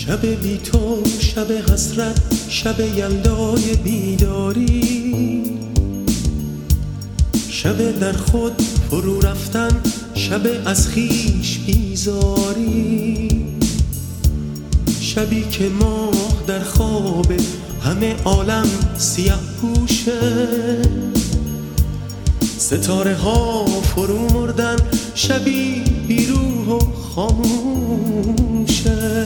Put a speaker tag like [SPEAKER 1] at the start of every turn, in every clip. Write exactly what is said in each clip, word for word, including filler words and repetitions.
[SPEAKER 1] شب بی تو، شب حسرت، شب یلدای بیداری، شب در خود فرو رفتن، شب از خویش بیزاری، شبی که ماه در خواب همه عالم سیاه پوشه، ستاره ها فرو مردن، شبی بی روح و خاموشه.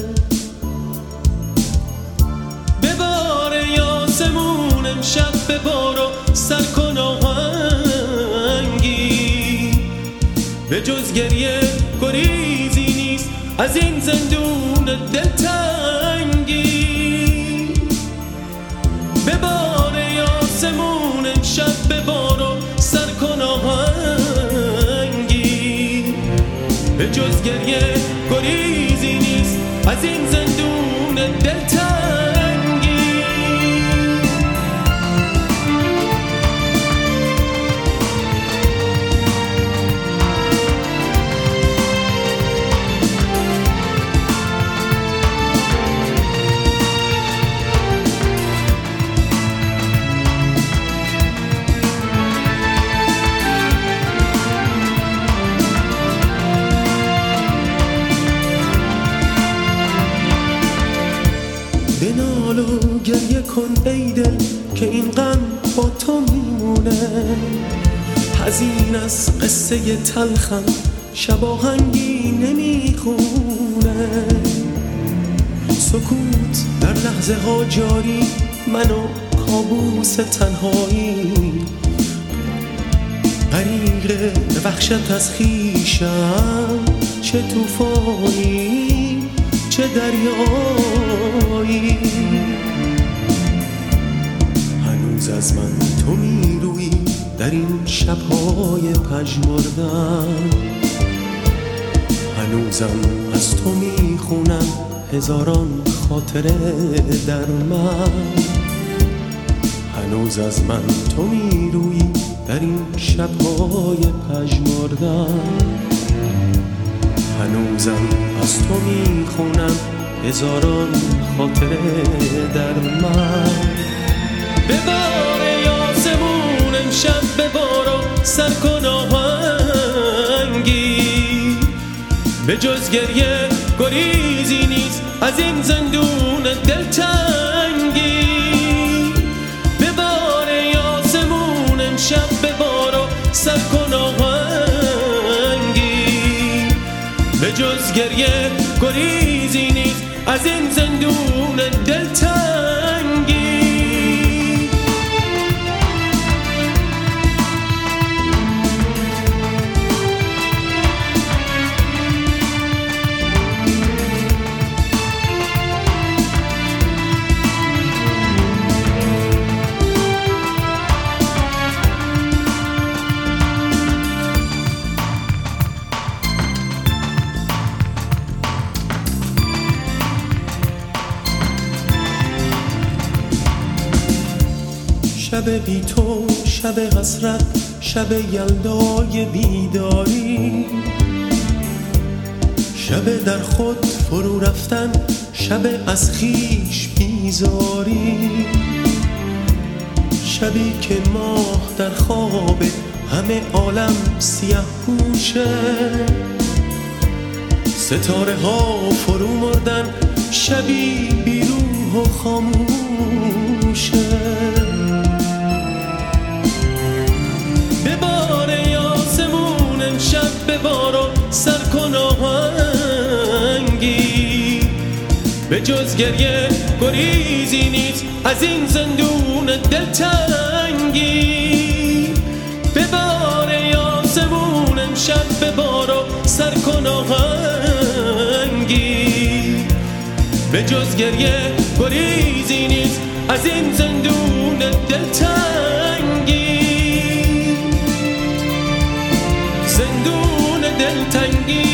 [SPEAKER 1] ببار یاسمون امشب ببار و سر کن آهنگی، به جز گریه گریزی نیست از این زندون دلتنگی. ببار یاسمون امشب ببار و سر کن آهنگی، به جز گریه گریزی نیست از این زندون دلتنگی. بنال و گریه کن ای دل که این غم با تو میمونه، حزین از قصه تلخم شباهنگی نمیخونه. سکوت در لحظه ها جاری، من و کابوس تنهایی، غریق وحشت از خویشم، چه طوفانی چه دریایی. هنوز از من تو میروی در این شبهای پژمردن، هنوزم از تو میخونم هزاران خاطره در من. هنوز از من تو میروی در این شبهای پژمردن، هنوزم از تو میخونم هزاران خاطره در من. ببار یاسمون امشب ببار و سر کن آهنگی، به جز گریه گریزی نیست از این زندون دلتنگی. ببار یاسمون امشب ببار و سر کن آهنگی، به جز گریه گریزی نیست از این زندون دلتنگی. شب بی تو، شب حسرت، شب یلدای بیداری، شب در خود فرو رفتن، شب از خویش بیزاری، شبی که ماه در خواب همه عالم سیاه پوشه، ستاره ها فرو مردن، شبی بی روح و خاموشه. ببار یاسمون امشب ببار و سر کن آهنگی، به جز گریه گریزی نیست از این زندون دلتنگی. ببار یاسمون امشب ببار و سر کن آهنگی، به جز گریه گریزی نیست از این زندون دلتنگی. زندون دلتنگی